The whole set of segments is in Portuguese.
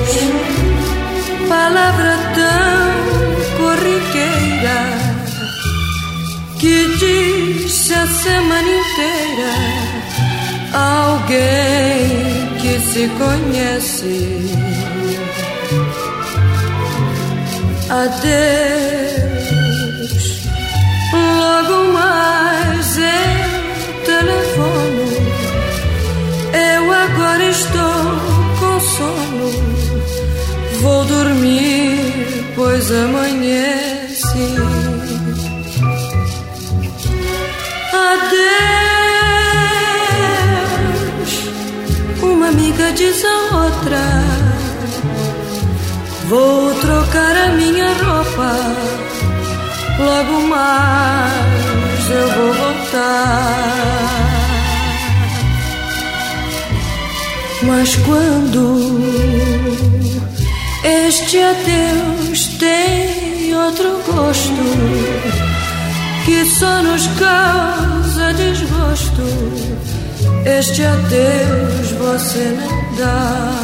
palavra tão corriqueira que disse a semana inteira alguém que se conhece. Adeus, logo mais eu telefono. Eu agora estou com sono. Vou dormir, pois amanhece. Adeus, uma amiga diz a outra: vou trocar a minha roupa, logo mais eu vou voltar. Mas quando este adeus tem outro gosto que só nos causa desgosto, este adeus você não dá.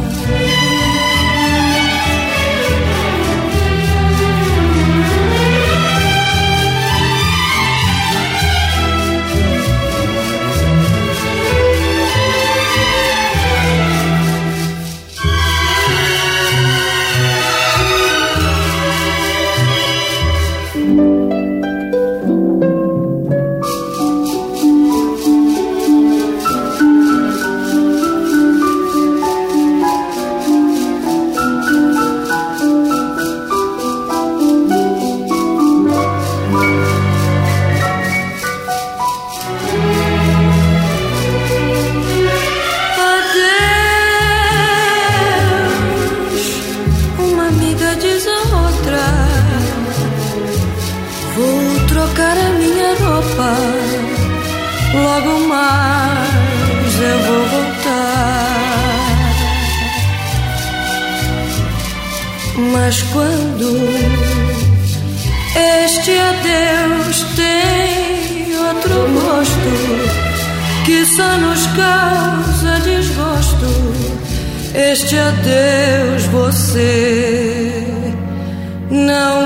Logo mais eu vou voltar. Mas quando este adeus tem outro gosto que só nos causa desgosto, este adeus você não